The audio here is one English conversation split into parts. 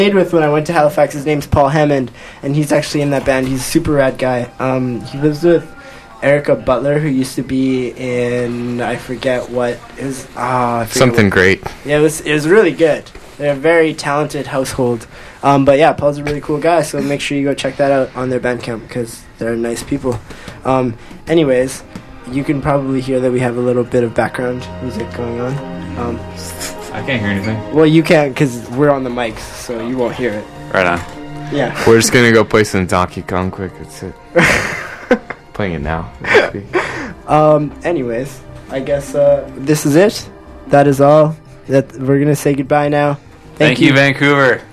played with when I went to Halifax. His name's Paul Hammond, and he's actually in that band. He's a super rad guy. He lives with Erica Butler, who used to be in, I forget what it was. Something great. Yeah, it was really good. They're a very talented household. But yeah, Paul's a really cool guy, so make sure you go check that out on their Bandcamp because they're nice people. Anyways, you can probably hear that we have a little bit of background music going on. I can't hear anything. Well, you can't because we're on the mics, so you won't hear it. Right on. Yeah. We're just gonna go play some Donkey Kong quick. That's it. Playing it now. Anyways, I guess this is it. That is all. That we're gonna say goodbye now. Thank you, Vancouver.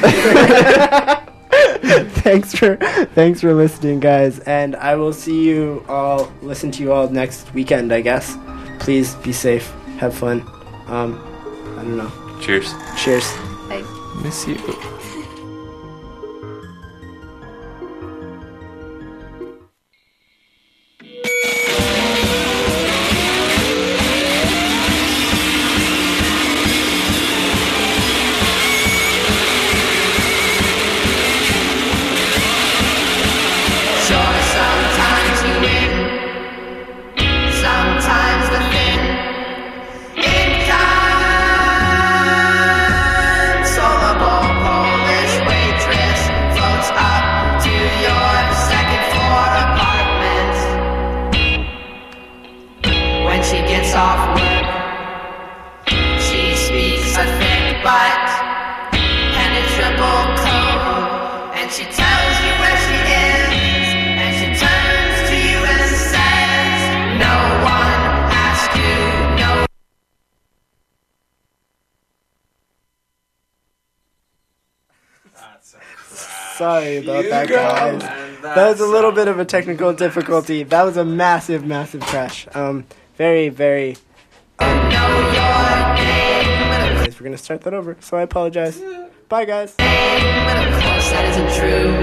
Thanks for listening, guys, and I will listen to you all next weekend, I guess. Please be safe, have fun. I don't know. Cheers. Bye. Miss you. Sorry about that, guys. That was a little bit of a technical difficulty. That was a massive, massive crash. Very, very. Anyways, we're gonna start that over, so I apologize. Bye, guys. Of course, that isn't true.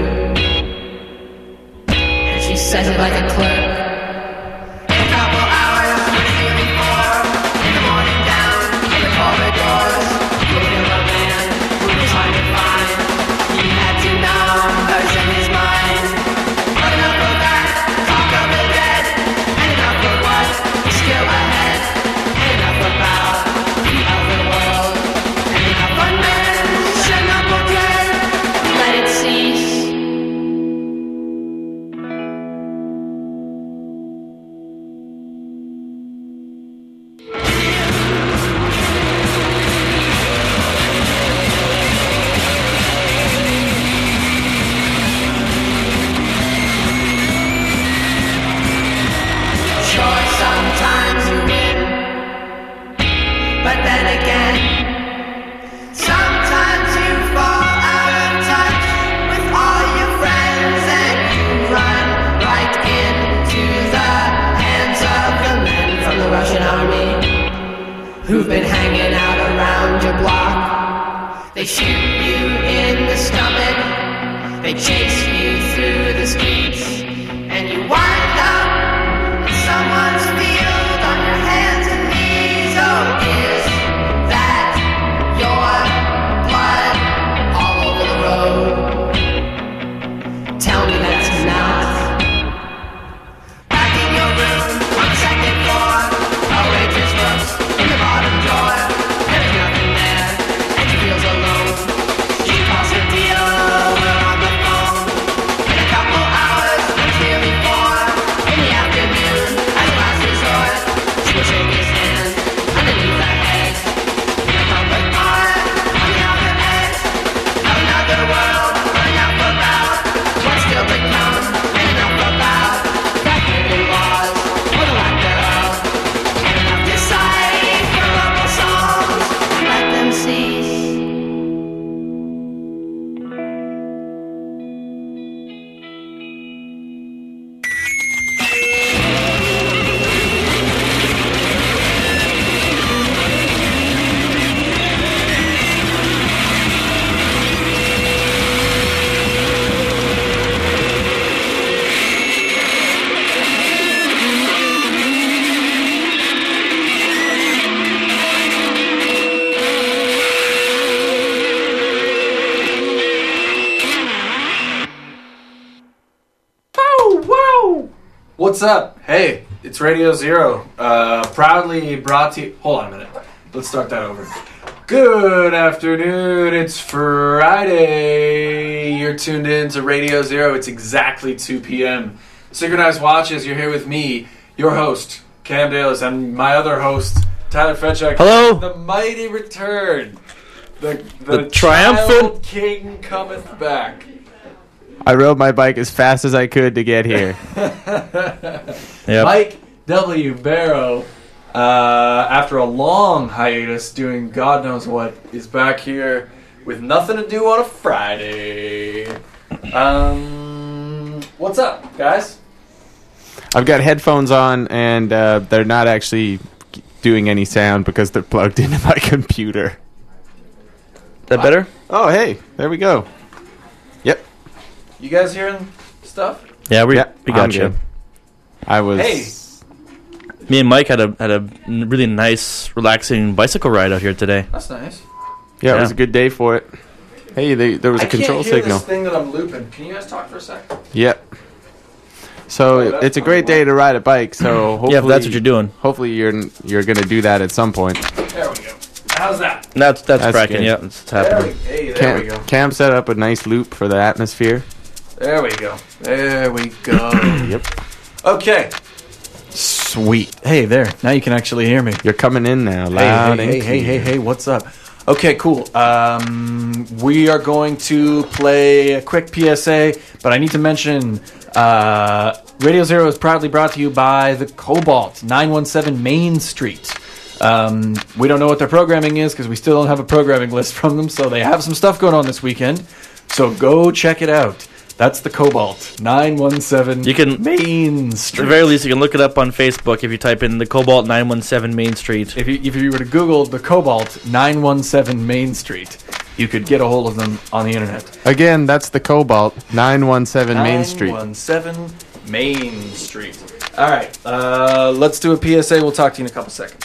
And she says it like a clerk. In a couple hours, we're shooting for. In the morning, down in the corridors. Looking for a man who was hard to find. He had two numbers in his mind. But enough of that, talk of the dead. And enough of what is still ahead. And enough about the other world. And enough on mention of again. Let it cease. Sure, sometimes you win, but then again, sometimes you fall out of touch with all your friends and you run right into the hands of the men from the Russian army who've been hanging out around your block. They shoot you in the stomach, they chase you through the streets, and you wind up in someone's field on your hands and knees. Oh, is that your blood all over the road? Tell me that's not. Back in your room on the second floor, a waitress looks in the bottom drawer. There's nothing there, and she feels alone. She calls her deal, we're on the phone. In a couple hours. What's up? Hey, it's Radio Zero. Proudly brought to you... Hold on a minute. Let's start that over. Good afternoon. It's Friday. You're tuned in to Radio Zero. It's exactly 2 p.m. Synchronized Watches, you're here with me, your host, Cam Dalis, and my other host, Tyler Fetchuk. Hello. The mighty return. The triumphant child king cometh back. I rode my bike as fast as I could to get here. Yep. Mike W. Barrow, after a long hiatus doing God knows what, is back here with nothing to do on a Friday. What's up, guys? I've got headphones on, and they're not actually doing any sound because they're plugged into my computer. That better? Oh, hey, there we go. Yep. You guys hearing stuff? Yeah, we I'm got you. good. I was... Hey. Me and Mike had a really nice, relaxing bicycle ride out here today. That's nice. Yeah, it Yeah. was a good day for it. Hey, there was a control I can't hear signal. this thing that I'm looping. Can you guys talk for a sec? Yep. So Oh, that's it's a great day to ride a bike. So hopefully, Yeah, if that's what you're doing. Hopefully you're gonna do that at some point. There we go. How's that? That's cracking. good. Yeah, it's happening. There we go. Cam set up a nice loop for the atmosphere. There we go. There we go. Yep. Okay. Sweet. Hey there. Now you can actually hear me. You're coming in now, loud and clear. Hey, what's up? Okay, cool. We are going to play a quick PSA, but I need to mention Radio Zero is proudly brought to you by the Cobalt, 917 Main Street. We don't know what their programming is because we still don't have a programming list from them, so they have some stuff going on this weekend. So go check it out. That's the Cobalt, 917 You can- Main At Street. the very least, you can look it up on Facebook if you type in the Cobalt 917 Main Street. If you were to Google the Cobalt 917 Main Street, you could get a hold of them on the internet. Again, that's the Cobalt, 917 Main Street. 917 Main Street. All right, let's do a PSA. We'll talk to you in a couple seconds.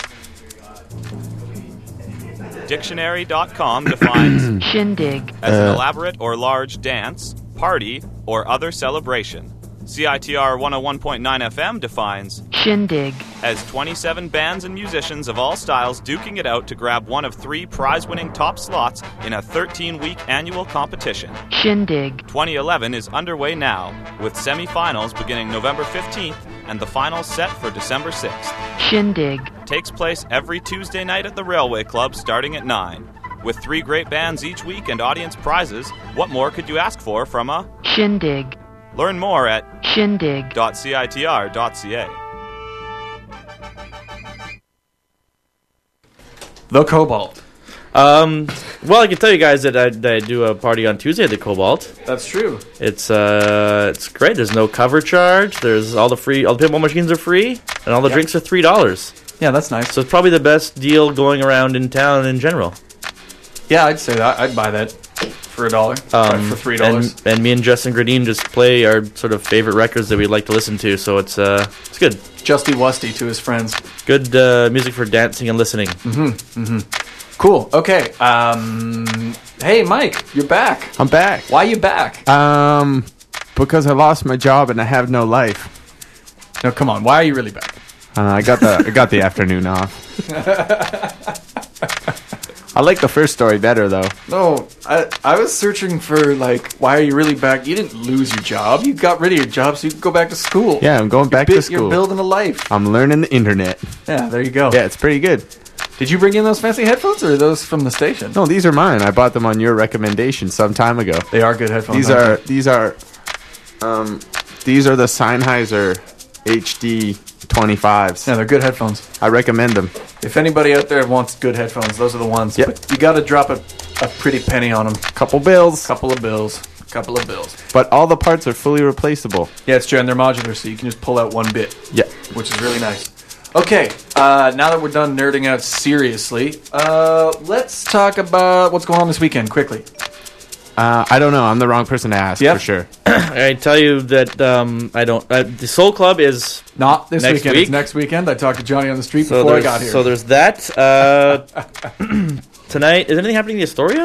Dictionary.com defines Shindig. as an elaborate or large dance, party, or other celebration. CITR 101.9 FM defines Shindig. as 27 bands and musicians of all styles duking it out to grab one of 3 prize-winning top slots in a 13-week annual competition. Shindig. 2011 is underway now, with semi-finals beginning November 15th and the finals set for December 6th. Shindig. Takes place every Tuesday night at the Railway Club starting at 9. With 3 great bands each week and audience prizes, what more could you ask for from a... Shindig. Learn more at Shindig. .citr.ca. The Cobalt. Well, I can tell you guys that I do a party on Tuesday at the Cobalt. That's true. It's great. There's no cover charge. There's all the pinball machines are free, and all the drinks are $3. Yeah, that's nice. So it's probably the best deal going around in town in general. Yeah, I'd say that. I'd buy that for $1. For $3. And me and Justin Gradine just play our sort of favorite records that we like to listen to. So it's good. Justy Wusty to his friends. Good music for dancing and listening. Cool. Okay. Hey, Mike, you're back. I'm back. Why you back? Because I lost my job and I have no life. No, come on. Why are you really back? I got the afternoon off. I like the first story better though. No, I was searching for, like, why are you really back? You didn't lose your job. You got rid of your job so you could go back to school. Yeah, I'm going back to school. You're building a life. I'm learning the internet. Yeah, there you go. Yeah, it's pretty good. Did you bring in those fancy headphones, or are those from the station? No, these are mine. I bought them on your recommendation some time ago. They are good headphones. These are the Sennheiser HD 25s. Yeah, they're good headphones. I recommend them. If anybody out there wants good headphones, those are the ones. Yep. But you got to drop a pretty penny on them. Couple bills. Couple of bills. But all the parts are fully replaceable. Yeah, it's true, and they're modular, so you can just pull out one bit. Yeah. Which is really nice. Okay, now that we're done nerding out seriously, let's talk about what's going on this weekend, quickly. I don't know. I'm the wrong person to ask Yep. for sure. I tell you that I don't. The Soul Club is Not this Next weekend, week? it's next weekend. I talked to Johnny on the street so before I there's got here. so there's that. Tonight, is anything happening in Astoria?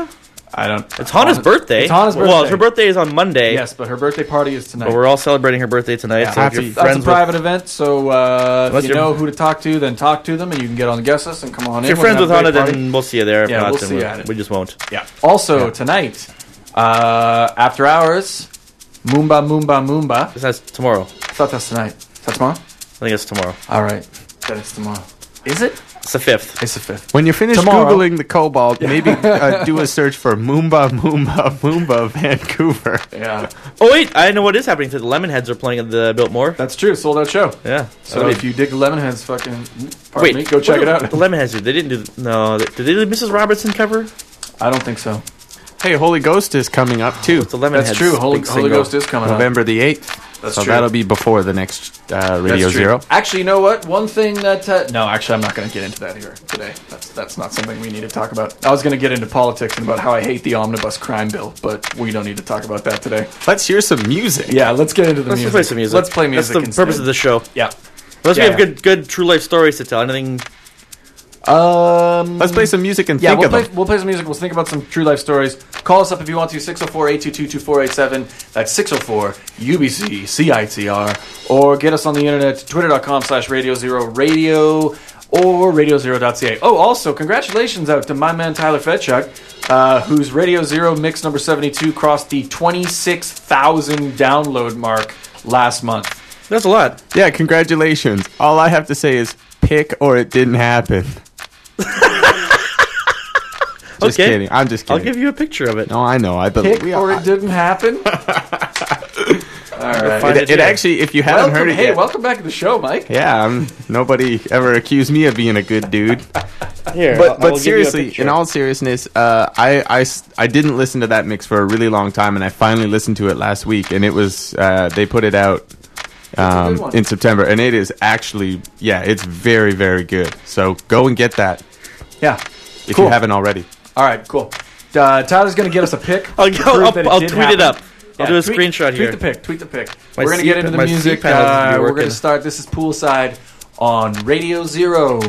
I don't. It's Hana's birthday. It's Hana's Well, birthday. her birthday is on Monday. Yes, but her birthday party is tonight. But we're all celebrating her birthday tonight. Yeah. So if you're That's friends a with, private event, so if Unless you you're- know who to talk to, then talk to them, and you can get on the guest list and come on if in. you're friends We're with gonna Hana, have a great party. then we'll see you there. If Yeah, not, we'll then see you at it. we just won't. Yeah. Also, tonight, after hours, Moomba Moomba Moomba. That's tomorrow. I thought that's tonight. Is that tomorrow? I think it's tomorrow. All right. Then it's tomorrow. Is it? It's the 5th. It's the 5th. When you're finished Tomorrow. Googling the Cobalt, maybe do a search for Moomba, Moomba, Moomba, Vancouver. Yeah. Oh wait, I know what is happening. The Lemonheads are playing at the Biltmore. That's true. Sold out show. Yeah. So if you dig the Lemonheads, wait, me, go check it out. The Lemonheads do. They didn't do. No, did they do the Mrs. Robertson cover? I don't think so. Hey, Holy Ghost is coming up too. It's the Lemonheads. That's true. Holy big single. Ghost is coming November the 8th. That's so true. that'll be before the next up. Radio That's true. Zero. Actually, you know what? One thing that no, actually, I'm not going to get into that here today. That's not something we need to talk about. I was going to get into politics and about how I hate the omnibus crime bill, but we don't need to talk about that today. Let's hear some music. Yeah, let's get into the Let's music. play some music. Let's play music. That's the instead. purpose of the show. Yeah. Unless Yeah, we have good true life stories to tell. Anything? Let's play some music and Yeah, think we'll of play, them. we'll play some music. We'll think about some true life stories. Call us up if you want to, 604-822-2487. That's 604-UBC-CITR. Or get us on the internet, twitter.com/Radio Zero Radio or radiozero.ca. Oh, also, congratulations out to my man Tyler Fedchuk, whose Radio Zero mix number 72 crossed the 26,000 download mark last month. That's a lot. Yeah, congratulations. All I have to say is pick or it didn't happen. Just Okay. kidding. I'm just I'll kidding. give you a picture of it. No, I know. I believe. Pick or it didn't happen? All right. Find it It here. actually, if you haven't heard it Hey, yet, welcome back to the show, Mike. yeah, nobody ever accused me of being a good dude. Here, But seriously, in all seriousness, I didn't listen to that mix for a really long time, and I finally listened to it last week, and it was they put it out a good one. in September, and it is actually it's very, very good. So go and get that Yeah. if Cool. you haven't already. All right, cool. Tyler's going to get us a pick. I'll to prove that I'll did tweet happen. it up. I'll do a tweet- screenshot here. Tweet the pick. My We're going to get into the my music. C-panel doesn't be We're going working. to start. This is Poolside on Radio Zero.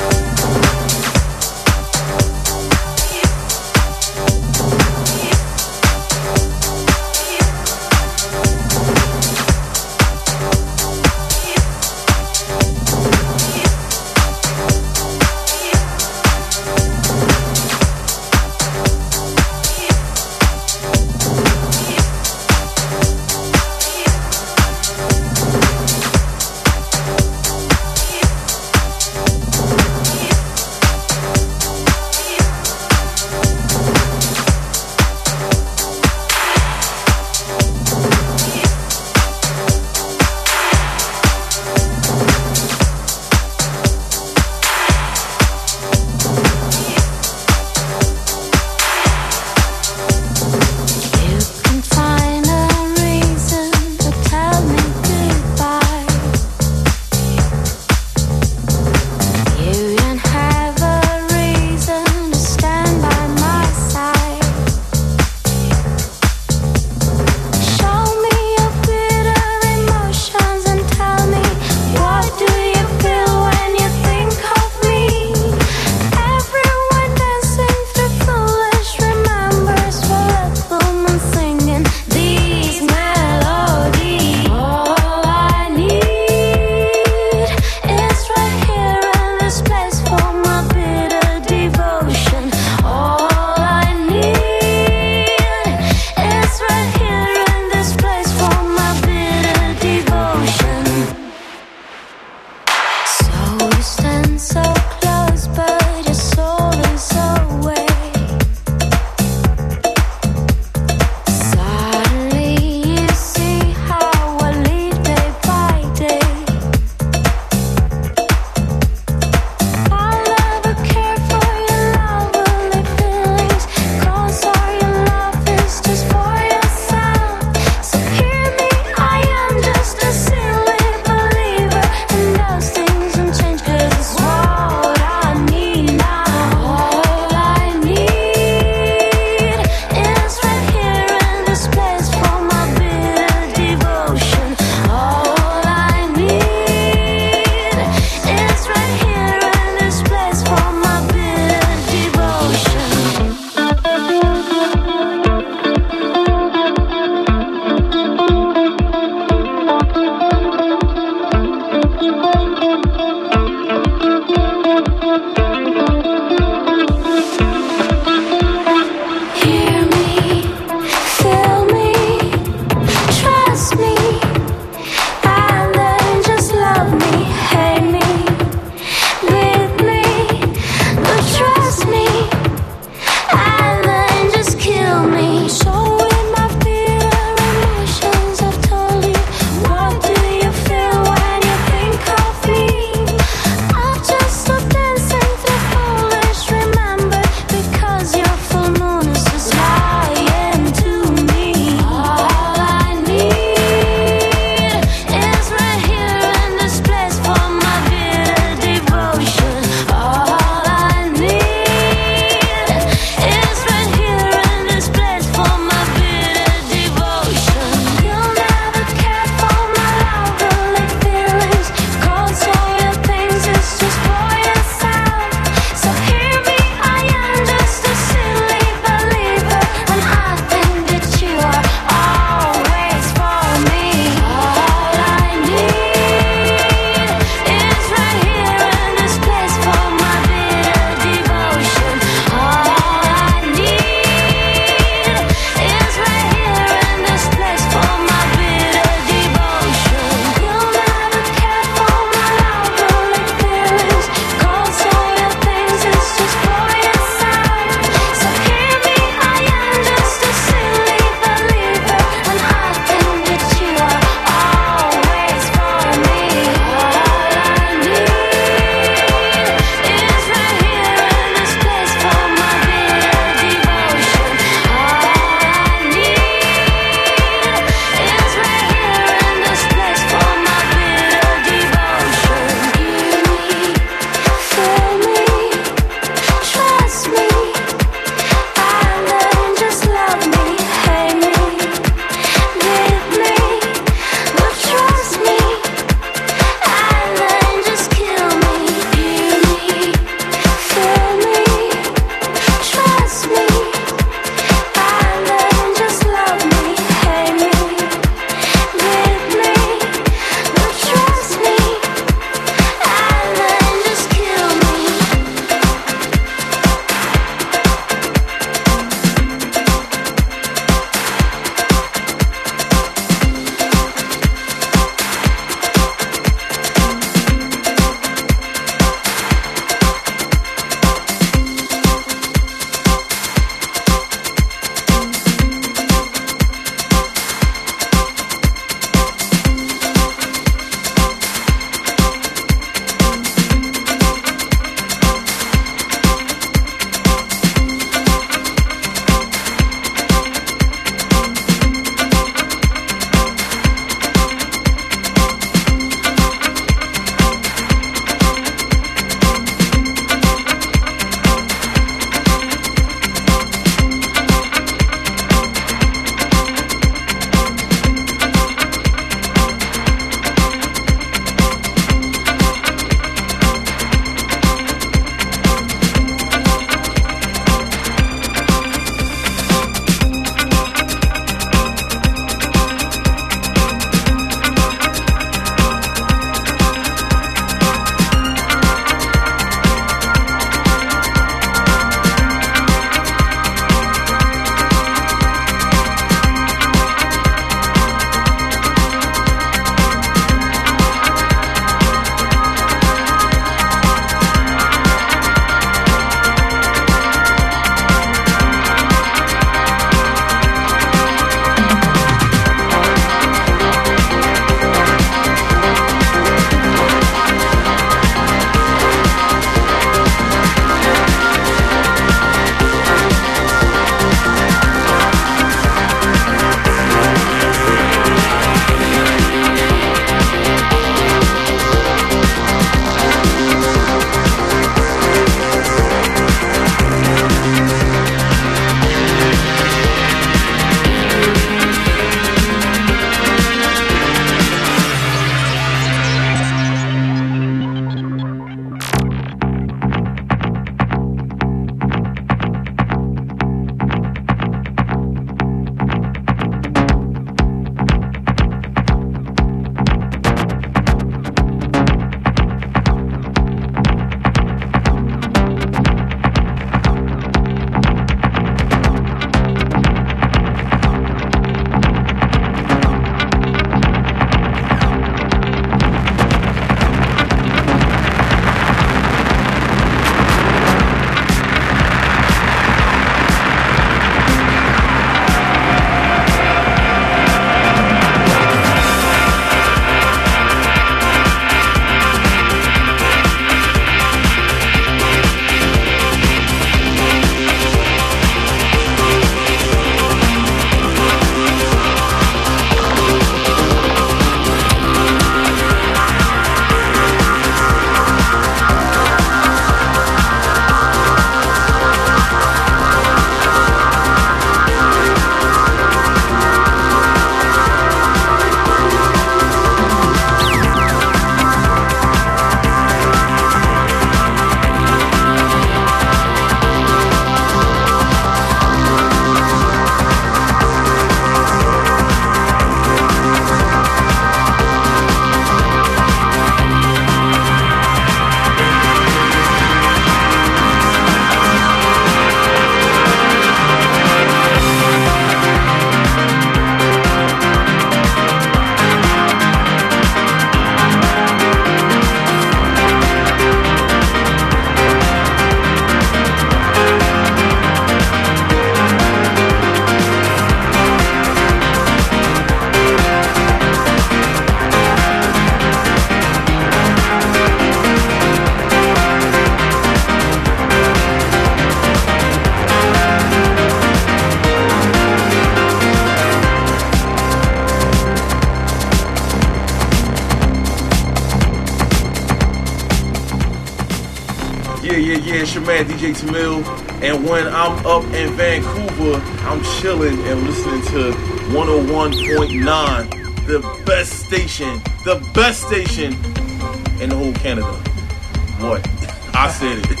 your man DJ Tamil, and when I'm up in Vancouver, I'm chilling and listening to 101.9, the best station in the whole Canada. What? I said it.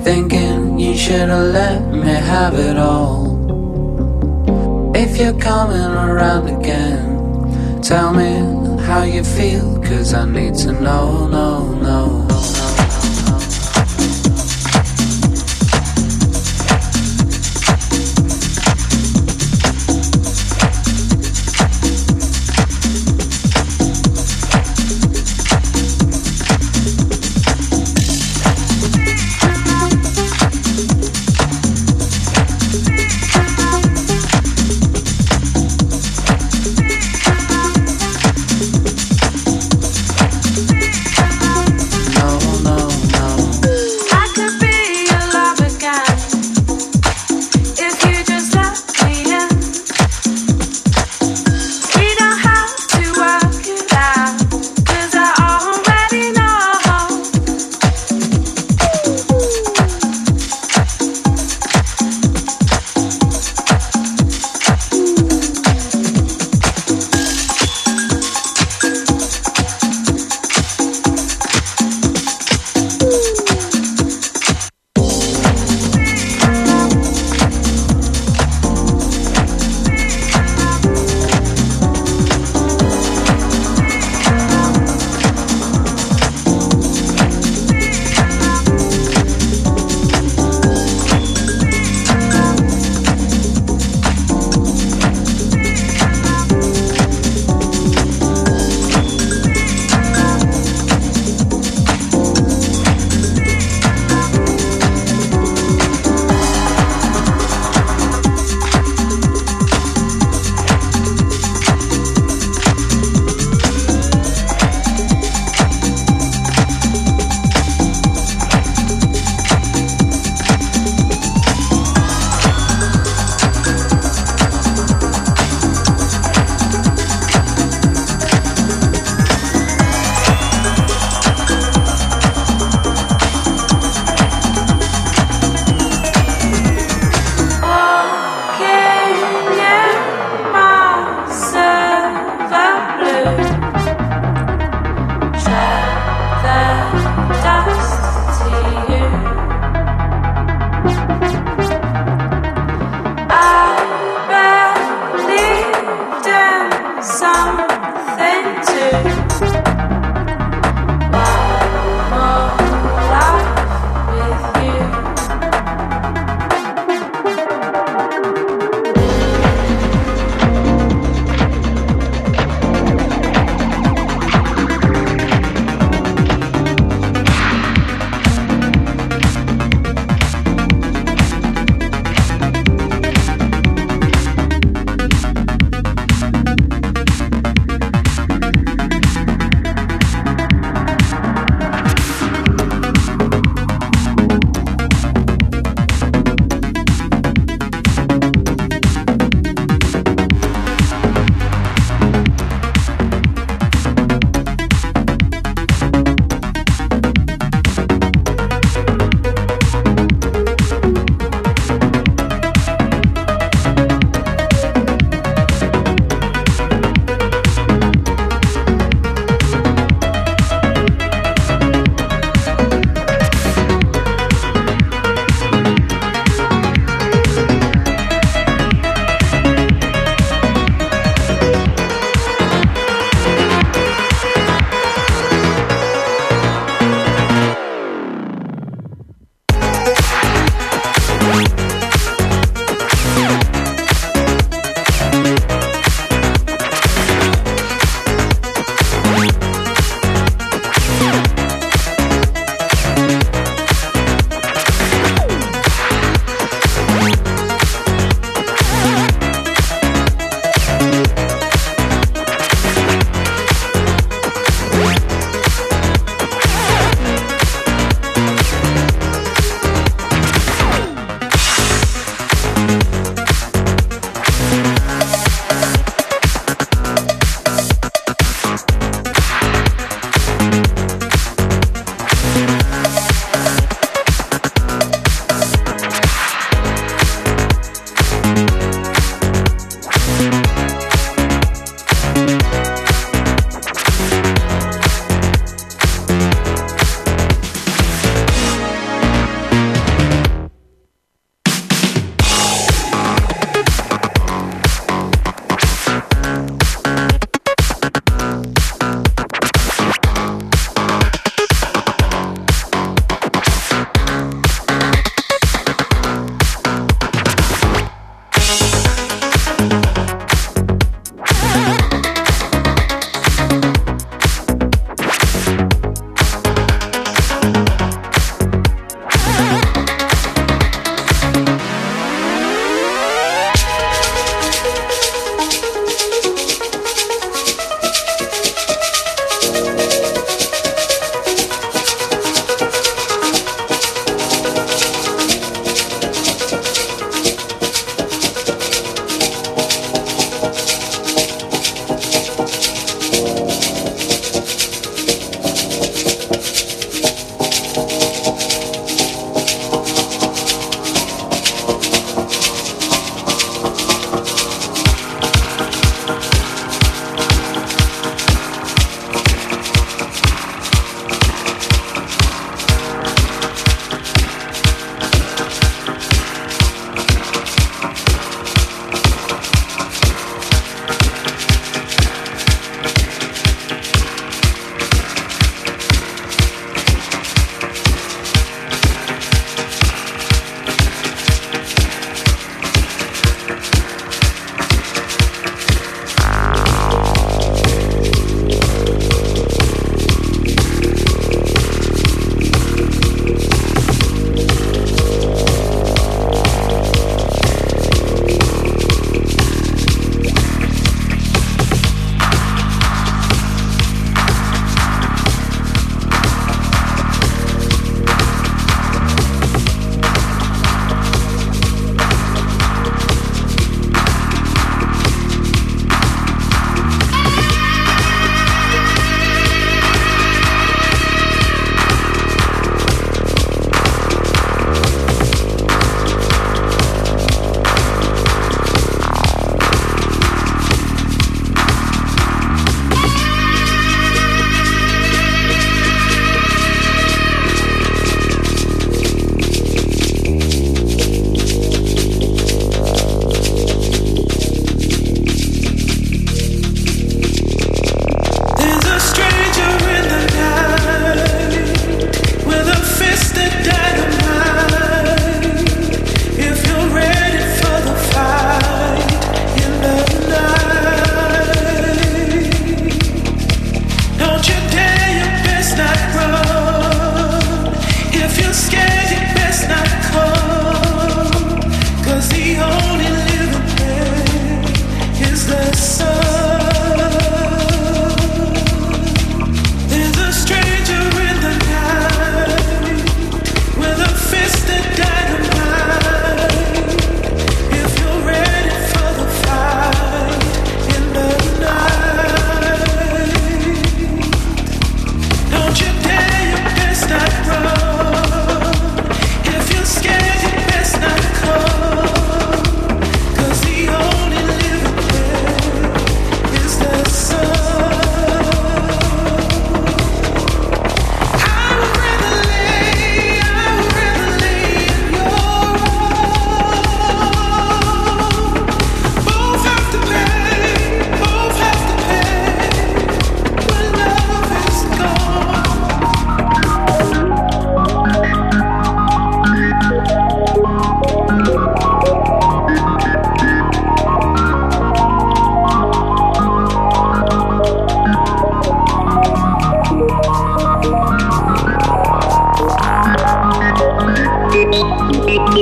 thinking you should have let me have it all. If you're coming around again, tell me how you feel, 'cause I need to know, no.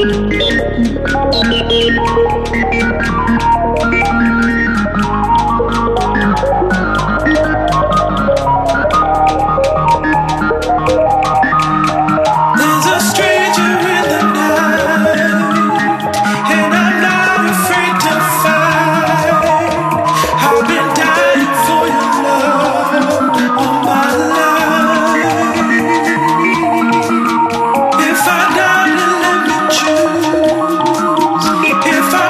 There's a stranger in the night, and I'm not afraid to fight. I've been dying for your love all my life. If I die, then let me choose. If I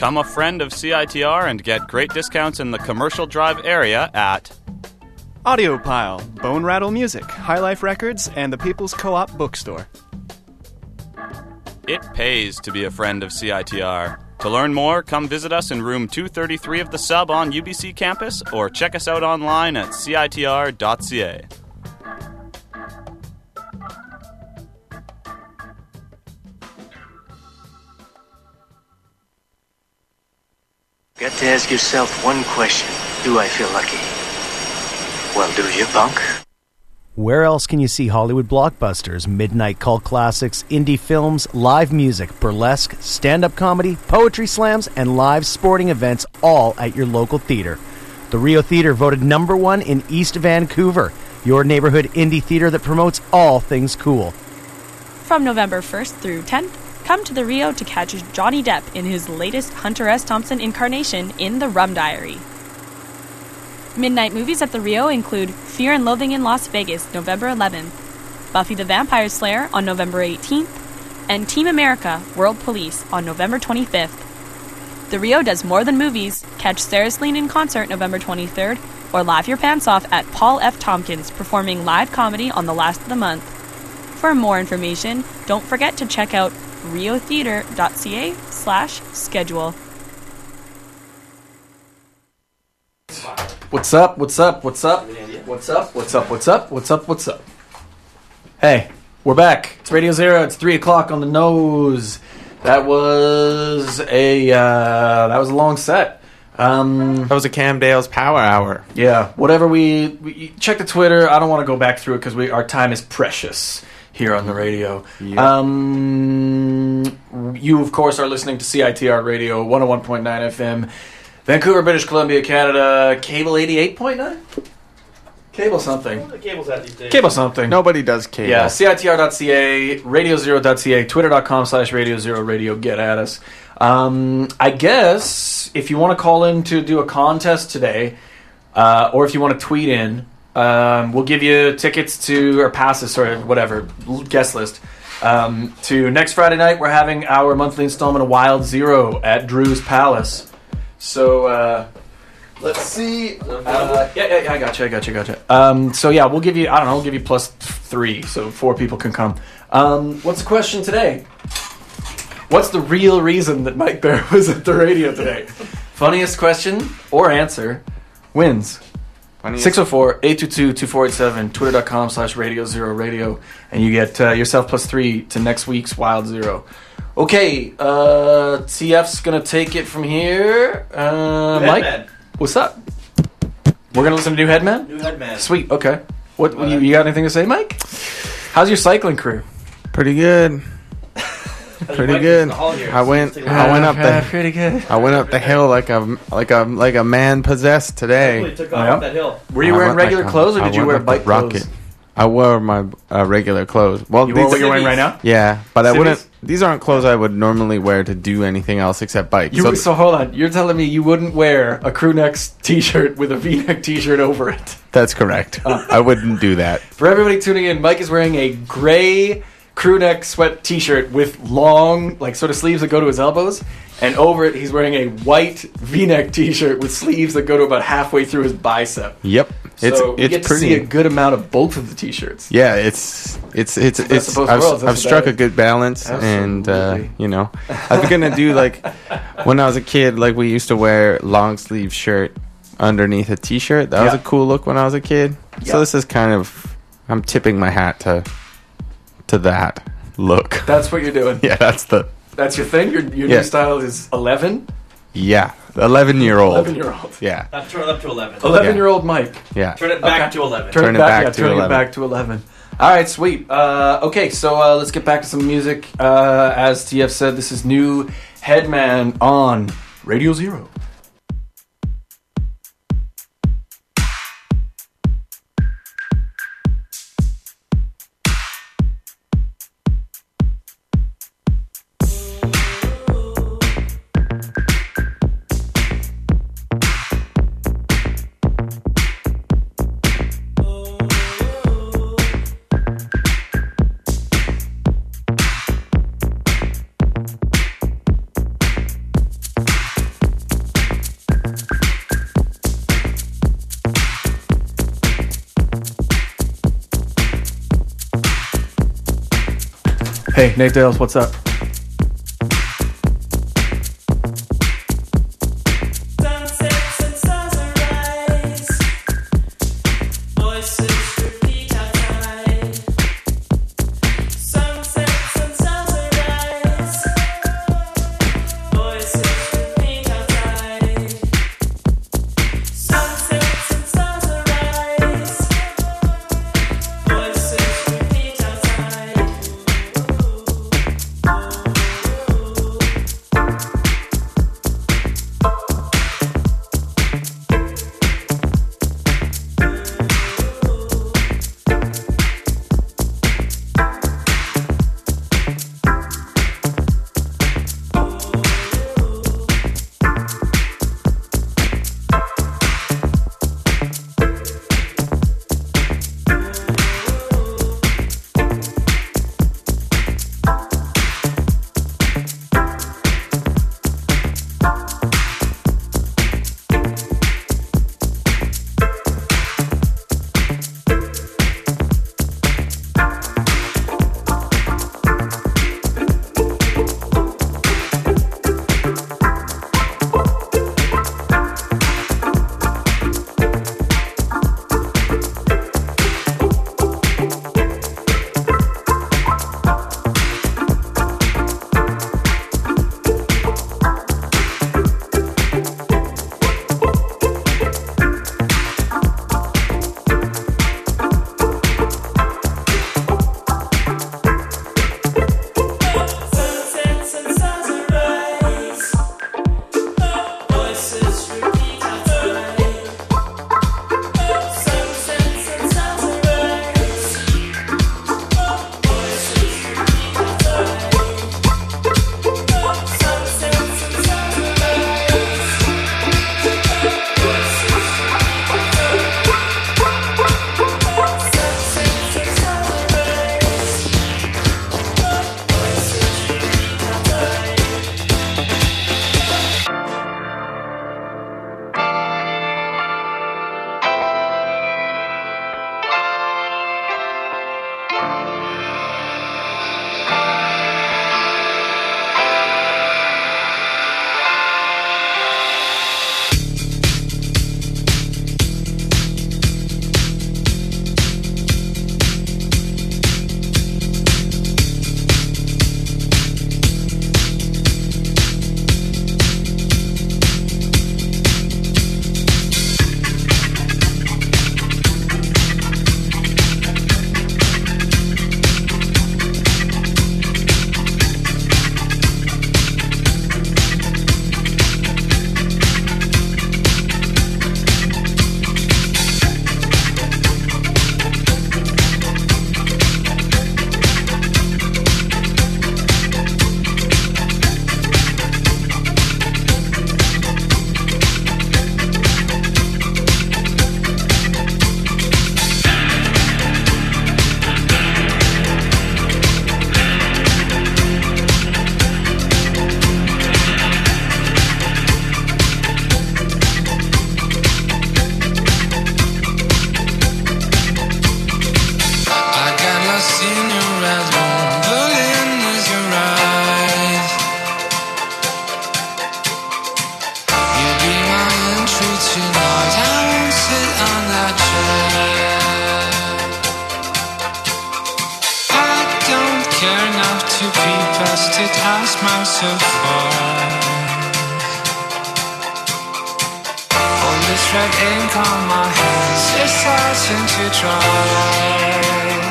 Become a friend of CITR and get great discounts in the Commercial Drive area at Audiopile, Bone Rattle Music, High Life Records, and the People's Co-op Bookstore. It pays to be a friend of CITR. To learn more, come visit us in room 233 of the Sub on UBC campus or check us out online at citr.ca. Got to ask yourself one question. Do I feel lucky? Well, do you, punk? Where else can you see Hollywood blockbusters, midnight cult classics, indie films, live music, burlesque, stand-up comedy, poetry slams, and live sporting events all at your local theater? The Rio Theater voted #1 in East Vancouver, your neighborhood indie theater that promotes all things cool. From November 1st through 10th, come to the Rio to catch Johnny Depp in his latest Hunter S. Thompson incarnation in The Rum Diary. Midnight movies at the Rio include Fear and Loathing in Las Vegas, November 11th, Buffy the Vampire Slayer on November 18th, and Team America: World Police on November 25th. The Rio does more than movies. Catch Sarah Slean in concert November 23rd, or laugh your pants off at Paul F. Tompkins performing live comedy on the last of the month. For more information, don't forget to check out riotheater.ca/schedule. What's up? What's up? What's up? What's up? What's up? What's up? What's up? What's up? Hey, we're back. It's Radio Zero. It's 3 o'clock on the nose. That was a long set. That was a Cam Dale's Power Hour. Yeah, whatever we check the Twitter. I don't want to go back through it because our time is precious here on the radio. Yep. You, of course, are listening to CITR Radio 101.9 FM. Vancouver, British Columbia, Canada. Cable 88.9? Cable something. The cable's at these days. Cable something. Nobody does cable. Yeah, CITR.ca, radiozero.ca, twitter.com/radiozero radio. Get at us. I guess if you want to call in to do a contest today, or if you want to tweet in, we'll give you tickets to, or passes, or whatever, guest list. To next Friday night, we're having our monthly installment of Wild Zero at Drew's Palace. So, let's see. Yeah, I gotcha. So yeah, we'll give you, we'll give you +3, so 4 people can come. What's the question today? What's the real reason that Mike Bear was at the radio today? Funniest question or answer wins. 604-822-2487, twitter.com/radiozero radio, and you get yourself +3 to next week's Wild Zero. Okay, TF's gonna take it from here. Mike, Headman. What's up? We're gonna listen to New Headman? New Headman. Sweet, okay. What you got anything to say, Mike? How's your cycling career? Pretty good. Pretty good. I went up the pretty good. I went up the hill like a man possessed today. Took off that hill. Were you wearing regular clothes, or did you wear bike clothes? I wore my regular clothes. Well, you wore what you're wearing right now? Yeah, but Civvies? I wouldn't. These aren't clothes I would normally wear to do anything else except bike. So hold on. You're telling me you wouldn't wear a crew neck t-shirt with a V-neck t-shirt over it? That's correct. I wouldn't do that. For everybody tuning in, Mike is wearing a gray crew neck sweat t-shirt with long, sort of sleeves that go to his elbows, and over it he's wearing a white V-neck t-shirt with sleeves that go to about halfway through his bicep. Yep. So you get to see a good amount of both of the t-shirts. Yeah, it's I've struck a good balance. Absolutely. And I was gonna do when I was a kid, we used to wear long sleeve shirt underneath a t-shirt. That was a cool look when I was a kid. So this is kind of, I'm tipping my hat to that look. That's what you're doing. Yeah, that's your thing. Your new style is 11. Yeah, 11-year-old. 11-year-old. Yeah. Turn it up to 11. 11-year-old Mike. Yeah. Turn it back to 11. Turn it back to 11. All right, sweet. Okay, so let's get back to some music. As TF said, this is New Headman on Radio Zero. Hey, Nate Dales, what's up? ask myself why. All this red ink on my hands is starting to dry.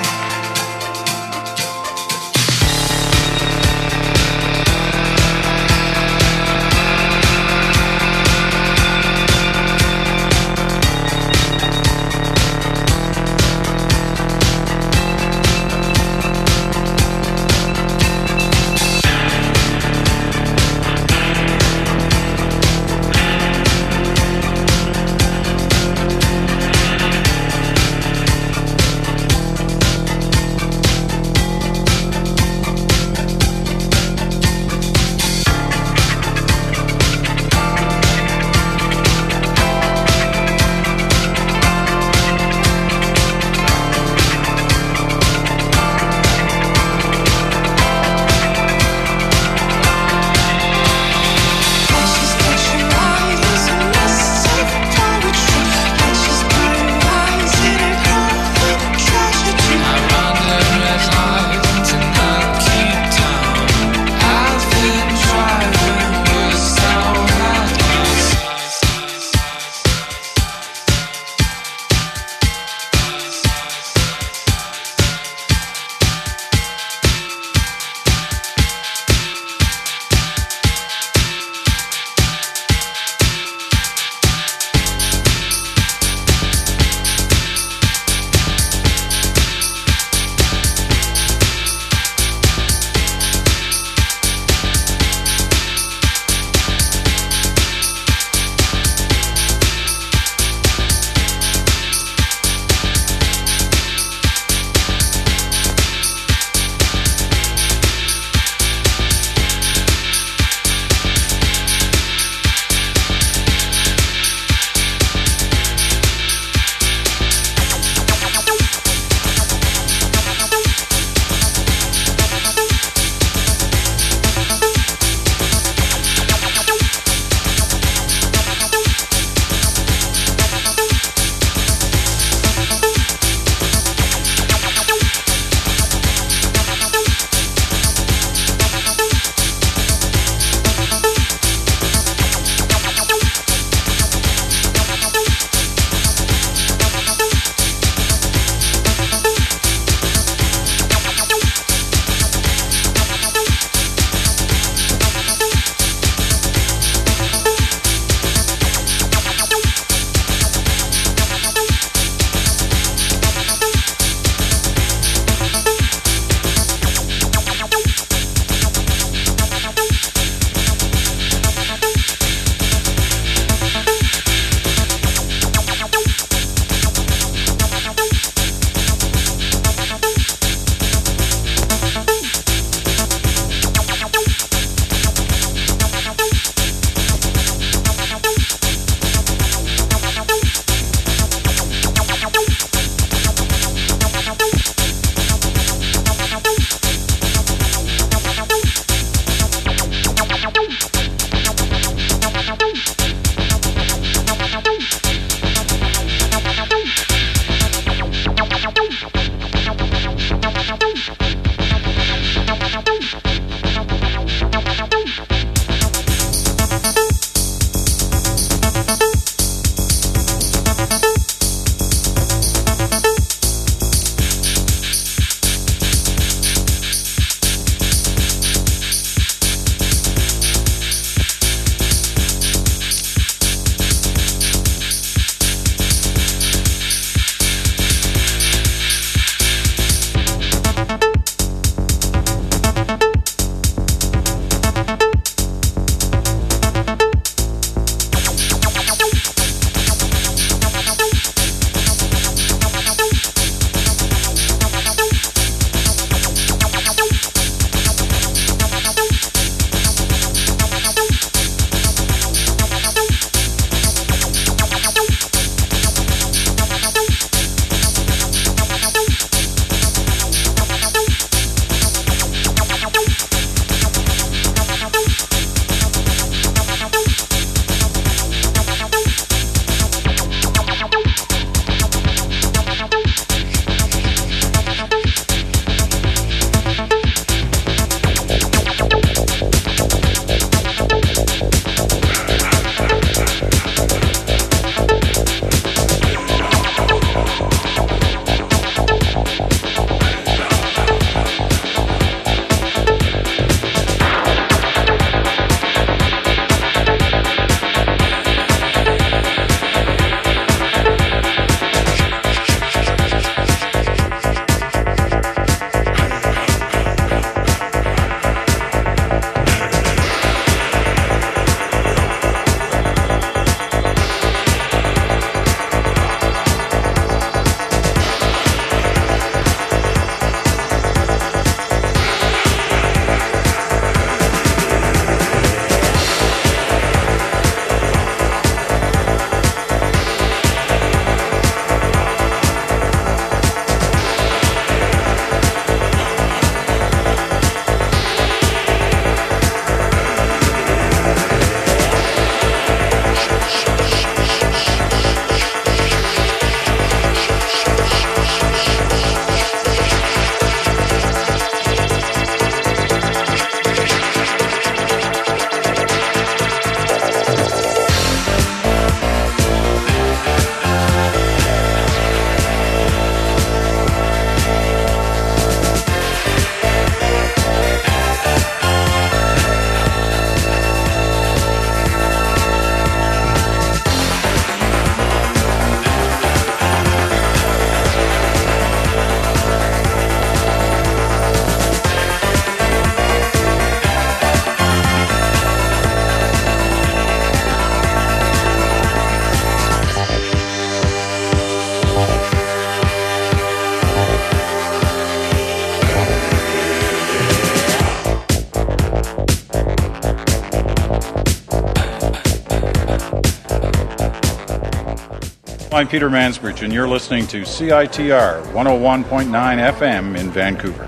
I'm Peter Mansbridge, and you're listening to CITR 101.9 FM in Vancouver.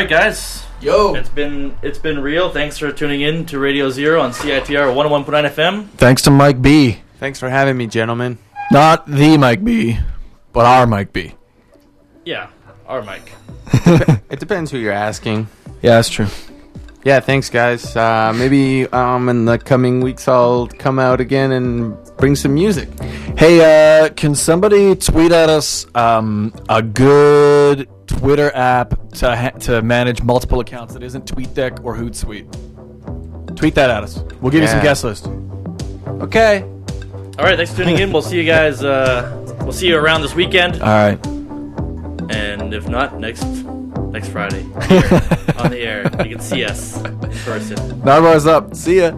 right, guys. Yo. It's been real. Thanks for tuning in to Radio Zero on CITR 101.9 FM. Thanks to Mike B. Thanks for having me, gentlemen. Not the Mike B, but our Mike B. Yeah, our Mike. It depends who you're asking. Yeah, that's true. Yeah, thanks, guys. Maybe in the coming weeks I'll come out again and bring some music. Hey, can somebody tweet at us a good Twitter app to manage multiple accounts that isn't TweetDeck or Hootsuite? Tweet that at us. We'll give you some guest list. Okay. All right, thanks for tuning in. We'll see you guys. We'll see you around this weekend. All right. And if not, next Friday here on the air, you can see us in person. Narwhal's up. See ya.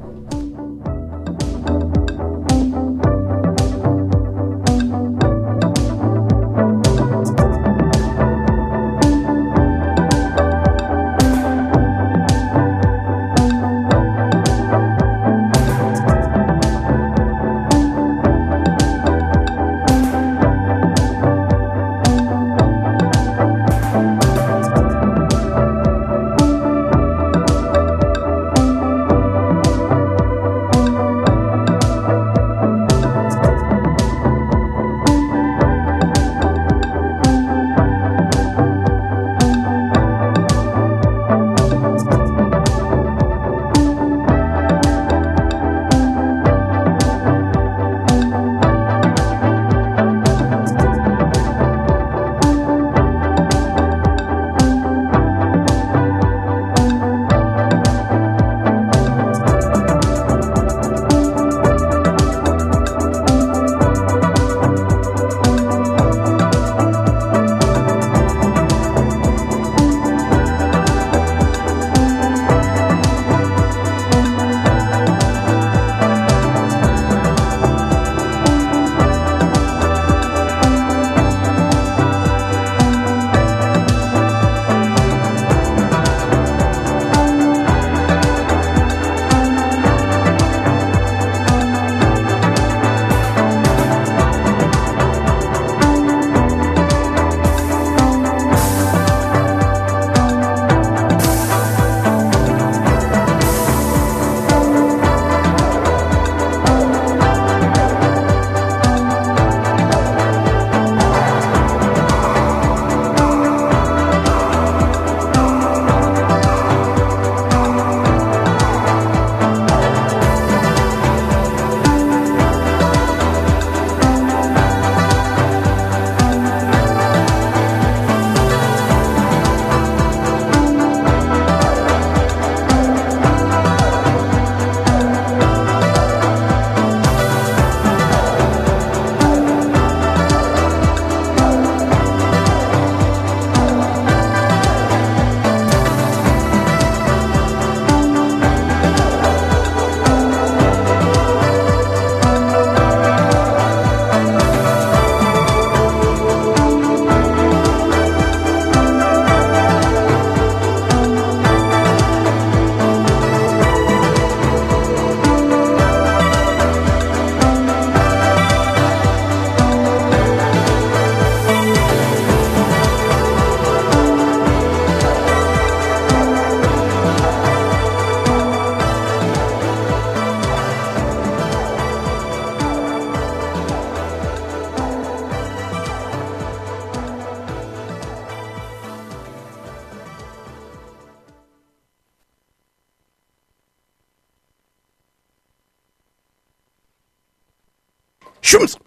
Shooms.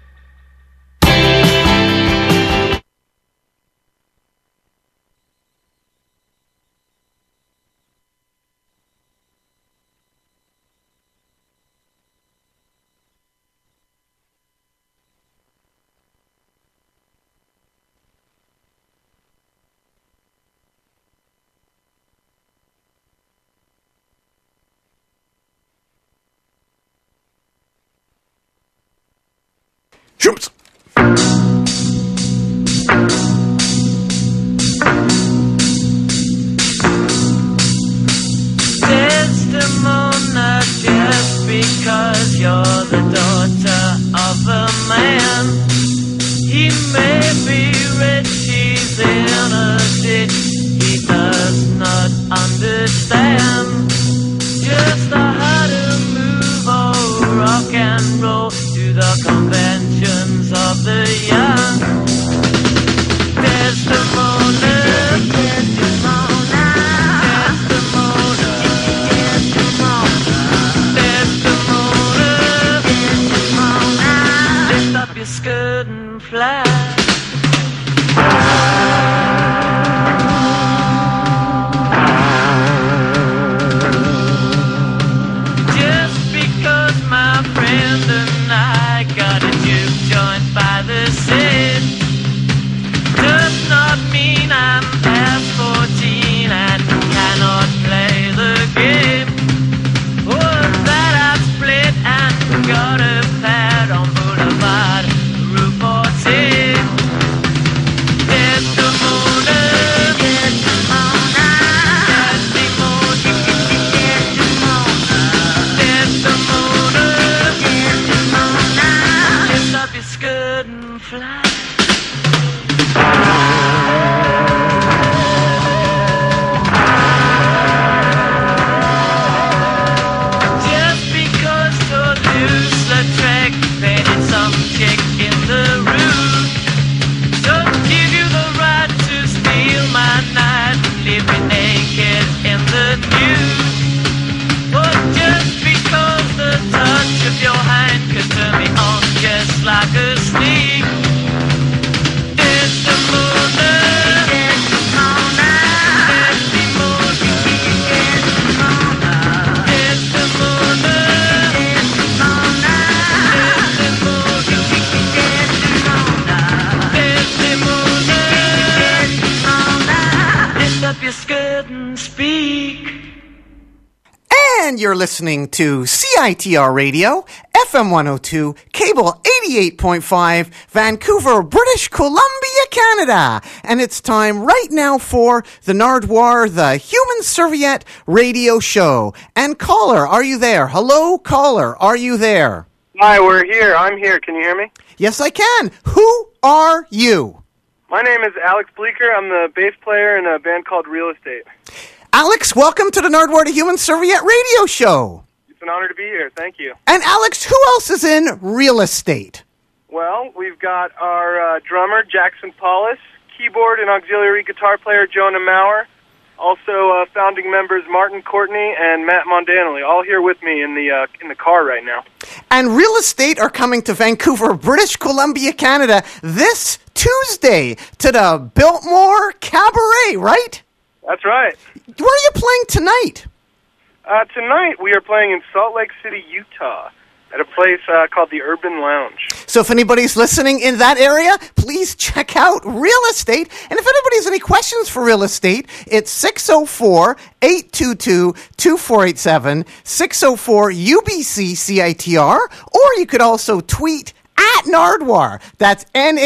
Shooms. Desdemona, just because you're the daughter of a man, he may be rich, he's in a ditch, he understand just how to move or rock and roll to the conventions of the young. Desdemona, Desdemona, Desdemona, Desdemona, Desdemona, lift up your skirt and fly. Just because my friend and I got a juke joint by the sea does not mean I'm past 14 and cannot play the game. Or that I've split and got a pad on Boulevard Route 14. Desdemona, Desdemona, Desdemona, Desdemona, Desdemona, lift up your skirt and fly. Just because Toulouse-Lautrec painted some chick in the room don't give you the right to steal my night and leave me naked in the nude. Or just because the touch of your hand could turn me on just like a sneak. Desdemona, Desdemona, Desdemona, Desdemona, Desdemona, Desdemona, Desdemona, lift up your skirt and speak. And you're listening to CITR Radio, FM 102, cable 88.5, Vancouver, British Columbia, Canada. And it's time right now for the Nardwuar, the Human Serviette radio show. And caller, are you there? Hello, caller, are you there? Hi, we're here. I'm here. Can you hear me? Yes, I can. Who are you? My name is Alex Bleeker. I'm the bass player in a band called Real Estate. Alex, welcome to the Nardwuar, the Human Serviette radio show. It's an honor to be here. Thank you. And Alex, who else is in Real Estate? Well, we've got our drummer, Jackson Paulus, keyboard and auxiliary guitar player, Jonah Maurer, also founding members Martin Courtney and Matt Mondanelli, all here with me in the car right now. And Real Estate are coming to Vancouver, British Columbia, Canada this Tuesday to the Biltmore Cabaret, right? That's right. Where are you playing tonight? Tonight we are playing in Salt Lake City, Utah, at a place called the Urban Lounge. So if anybody's listening in that area, please check out Real Estate. And if anybody has any questions for Real Estate, it's 604-822-2487, 604-UBC-CITR, or you could also tweet at Nardwuar. That's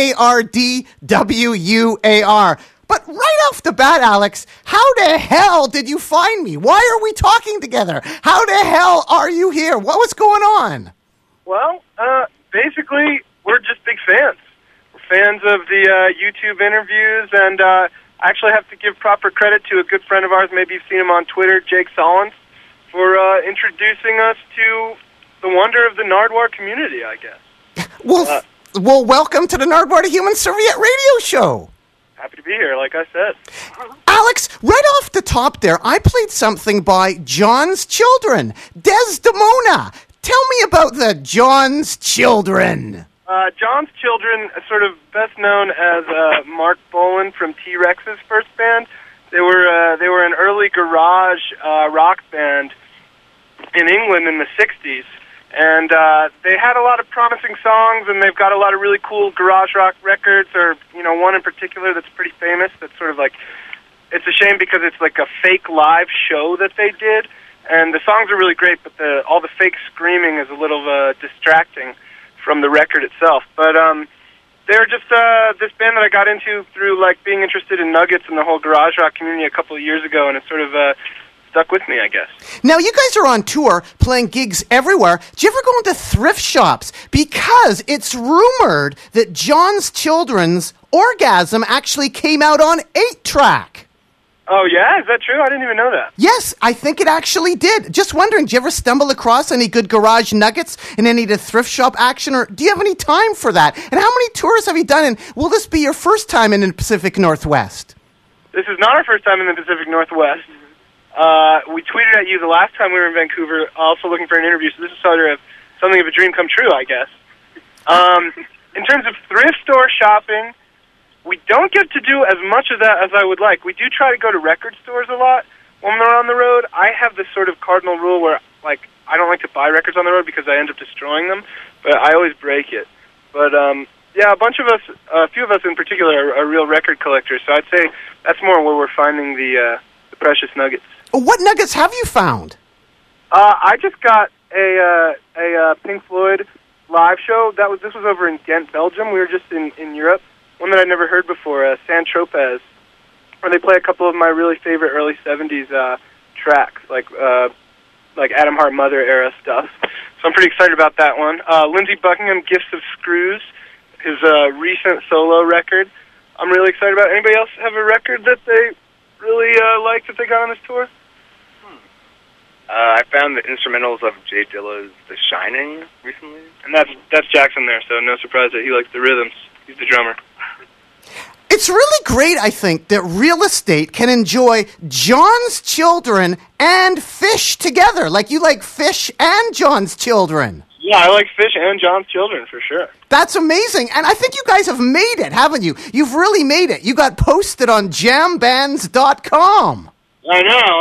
Nardwuar. But right off the bat, Alex, how the hell did you find me? Why are we talking together? How the hell are you here? What was going on? Well, basically, we're just big fans. We're fans of the YouTube interviews, and I actually have to give proper credit to a good friend of ours, maybe you've seen him on Twitter, Jake Solons, for introducing us to the wonder of the Nardwuar community, I guess. Well, welcome to the Nardwuar, the Human Serviette radio show. Happy to be here, like I said. Alex, right off the top there, I played something by John's Children, Desdemona. Tell me about the John's Children. John's Children, sort of best known as Mark Bolan from T-Rex's first band. They were an early garage rock band in England in the 60s. And they had a lot of promising songs, and they've got a lot of really cool garage rock records, or, one in particular that's pretty famous that's sort of like, it's a shame because it's like a fake live show that they did, and the songs are really great, but all the fake screaming is a little distracting from the record itself. But they're just this band that I got into through, like, being interested in Nuggets and the whole garage rock community a couple of years ago, and it's sort of stuck with me, I guess. Now, you guys are on tour, playing gigs everywhere. Do you ever go into thrift shops? Because it's rumored that John's Children's Orgasm actually came out on 8-track. Oh, yeah? Is that true? I didn't even know that. Yes, I think it actually did. Just wondering, do you ever stumble across any good garage nuggets in any of the thrift shop action, or do you have any time for that? And how many tours have you done, and will this be your first time in the Pacific Northwest? This is not our first time in the Pacific Northwest. We tweeted at you the last time we were in Vancouver, also looking for an interview, so this is sort of something of a dream come true, I guess. In terms of thrift store shopping, we don't get to do as much of that as I would like. We do try to go to record stores a lot when we're on the road. I have this sort of cardinal rule where, like, I don't like to buy records on the road because I end up destroying them, but I always break it. But, yeah, a few of us in particular are real record collectors, so I'd say that's more where we're finding the precious nuggets. What nuggets have you found? I just got a Pink Floyd live show. This was over in Ghent, Belgium. We were just in Europe. One that I'd never heard before, Saint-Tropez, where they play a couple of my really favorite early 70s tracks, like Adam Hart Mother era stuff. So I'm pretty excited about that one. Lindsey Buckingham, Gifts of Screws, his recent solo record. I'm really excited about. Anybody else have a record that they really like that they got on this tour? I found the instrumentals of Jay Dilla's The Shining recently. And that's Jackson there, so no surprise that he likes the rhythms. He's the drummer. It's really great, I think, that real estate can enjoy John's Children and Fish together. Like, you like Fish and John's Children. Yeah, I like Fish and John's Children, for sure. That's amazing. And I think you guys have made it, haven't you? You've really made it. You got posted on jambands.com. I know.